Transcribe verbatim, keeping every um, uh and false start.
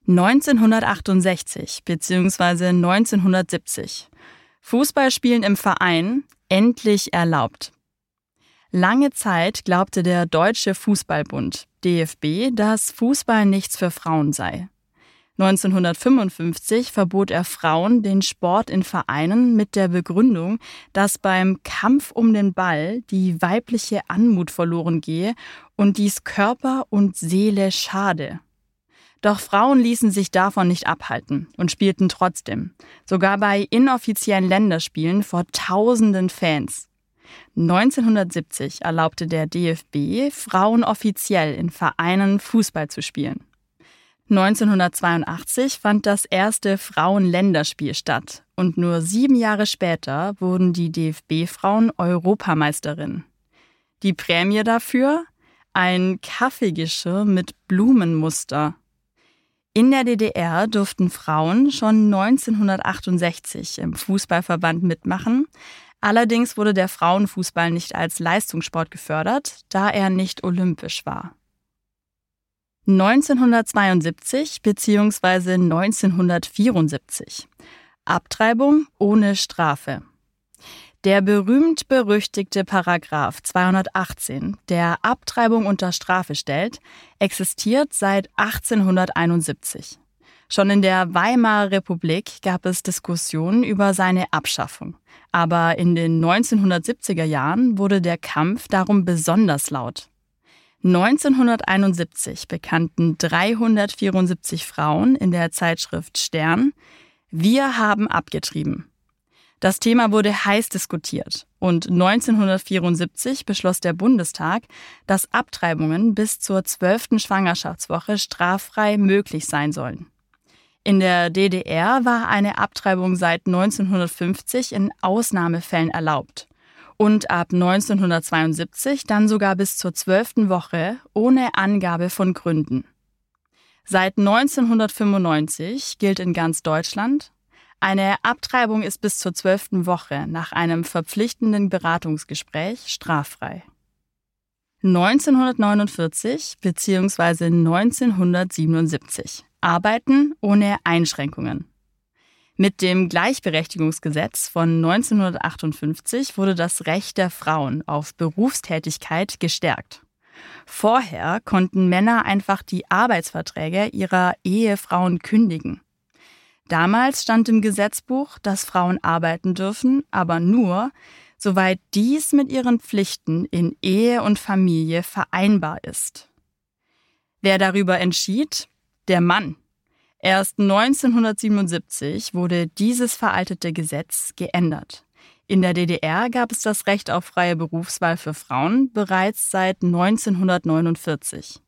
neunzehnhundertachtundsechzig bzw. neunzehnhundertsiebzig. Fußballspielen im Verein endlich erlaubt. Lange Zeit glaubte der Deutsche Fußballbund, D F B, dass Fußball nichts für Frauen sei. neunzehnhundertfünfundfünfzig verbot er Frauen den Sport in Vereinen mit der Begründung, dass beim Kampf um den Ball die weibliche Anmut verloren gehe und dies Körper und Seele schade. Doch Frauen ließen sich davon nicht abhalten und spielten trotzdem, sogar bei inoffiziellen Länderspielen vor tausenden Fans. neunzehnhundertsiebzig erlaubte der D F B, Frauen offiziell in Vereinen Fußball zu spielen. neunzehnhundertzweiundachtzig fand das erste Frauenländerspiel statt und nur sieben Jahre später wurden die D F B-Frauen Europameisterinnen. Die Prämie dafür? Ein Kaffeegeschirr mit Blumenmuster. In der D D R durften Frauen schon neunzehnhundertachtundsechzig im Fußballverband mitmachen. Allerdings wurde der Frauenfußball nicht als Leistungssport gefördert, da er nicht olympisch war. neunzehnhundertzweiundsiebzig bzw. neunzehnhundertvierundsiebzig. Abtreibung ohne Strafe. Der berühmt-berüchtigte Paragraph zweihundertachtzehn, der Abtreibung unter Strafe stellt, existiert seit achtzehnhunderteinundsiebzig. Schon in der Weimarer Republik gab es Diskussionen über seine Abschaffung. Aber in den neunzehnhundertsiebziger Jahren wurde der Kampf darum besonders laut. neunzehnhunderteinundsiebzig bekannten dreihundertvierundsiebzig Frauen in der Zeitschrift Stern: Wir haben abgetrieben. Das Thema wurde heiß diskutiert und neunzehnhundertvierundsiebzig beschloss der Bundestag, dass Abtreibungen bis zur zwölften Schwangerschaftswoche straffrei möglich sein sollen. In der D D R war eine Abtreibung seit neunzehnhundertfünfzig in Ausnahmefällen erlaubt und ab neunzehnhundertzweiundsiebzig dann sogar bis zur zwölften Woche ohne Angabe von Gründen. Seit neunzehnhundertfünfundneunzig gilt in ganz Deutschland: Eine Abtreibung ist bis zur zwölften Woche nach einem verpflichtenden Beratungsgespräch straffrei. neunzehnhundertneunundvierzig bzw. neunzehnhundertsiebenundsiebzig. Arbeiten ohne Einschränkungen. Mit dem Gleichberechtigungsgesetz von neunzehnhundertachtundfünfzig wurde das Recht der Frauen auf Berufstätigkeit gestärkt. Vorher konnten Männer einfach die Arbeitsverträge ihrer Ehefrauen kündigen. Damals stand im Gesetzbuch, dass Frauen arbeiten dürfen, aber nur, soweit dies mit ihren Pflichten in Ehe und Familie vereinbar ist. Wer darüber entschied? Der Mann. Erst neunzehnhundertsiebenundsiebzig wurde dieses veraltete Gesetz geändert. In der D D R gab es das Recht auf freie Berufswahl für Frauen bereits seit neunzehnhundertneunundvierzig.